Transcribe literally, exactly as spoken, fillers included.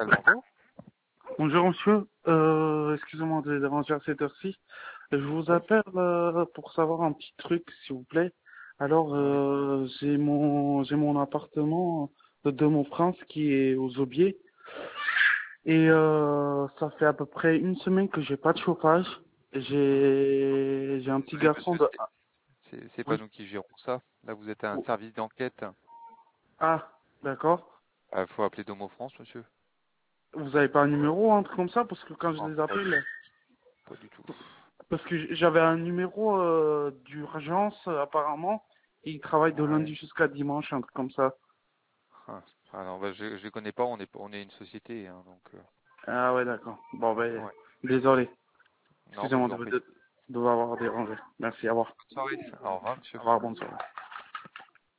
Pascal, bonjour. Bonjour monsieur, euh, excusez-moi de les déranger à cette heure-ci. Je vous Oui. appelle euh, pour savoir un petit truc s'il vous plaît. Alors Oui. euh, j'ai mon j'ai mon appartement de mon prince qui est aux Aubiers et Oui. euh, ça fait à peu près une semaine que j'ai pas de chauffage. Mhm. J'ai j'ai un petit Désolé, garçon monsieur, de c'est c'est c'est pas oui. nous qui gérons ça. Là, vous êtes un Oh. service d'enquête. Ah d'accord. Il faut appeler Domo France, monsieur. Vous avez pas un numéro un truc comme ça parce que quand je Non, les pas du, appelle pas du tout. parce que j'avais un numéro euh, d'urgence euh, apparemment. Il travaille de Ouais. lundi jusqu'à dimanche, un truc comme ça. Ah, ah non, bah, je, je les connais pas. On est, on est une société, hein, donc. euh, Ah ouais, d'accord. Bon, ben, ouais. désolé. Non, bah, je Excusez-moi vous de, en prie. de, de vous avoir dérangé. Merci, au revoir. Bonne soirée. Au revoir, monsieur. Au revoir, bonne soirée.